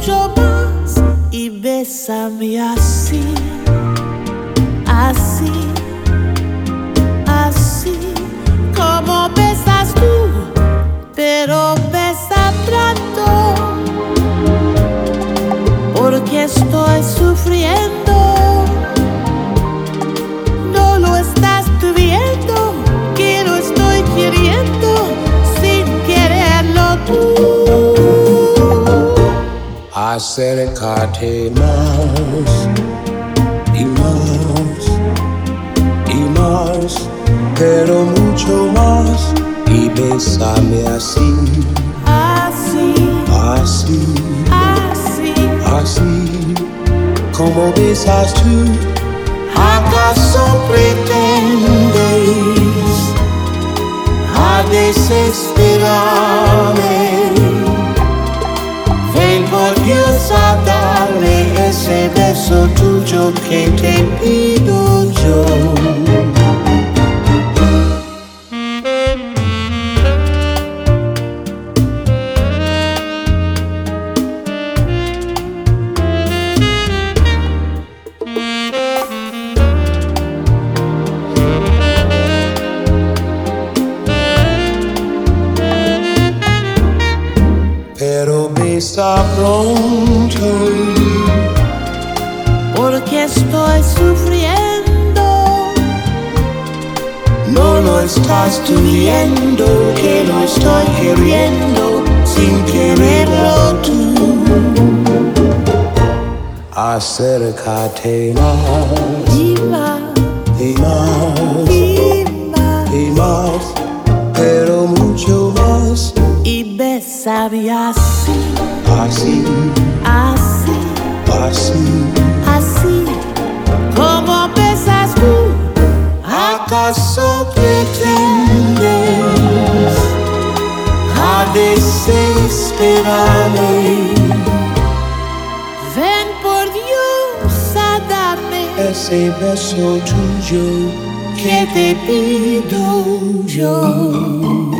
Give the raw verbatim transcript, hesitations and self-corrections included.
mucho más y bésame así, así, así como besas tú, pero besa pronto, porque estoy sufriendo. No lo estás viendo, que lo estoy queriendo sin quererlo tú. Acércate más y más y más, pero mucho más, y bésame así, Así, así, así, así como besas tú. ¿Acaso pretendes a desesperarme? Ven por Dios a darme ese beso tuyo que te pido yo. Pero besa pronto, porque estoy sufriendo. no lo estás tú viendo, que lo estoy queriendo sin quererlo tú. Acércate más Y más, y más y más, y más, pero mucho más, y bésame así, así, así, así. así como besas tú. ¿Acaso pretendes a desesperarme? Ven por Dios a darme Ese beso tuyo que te pido yo.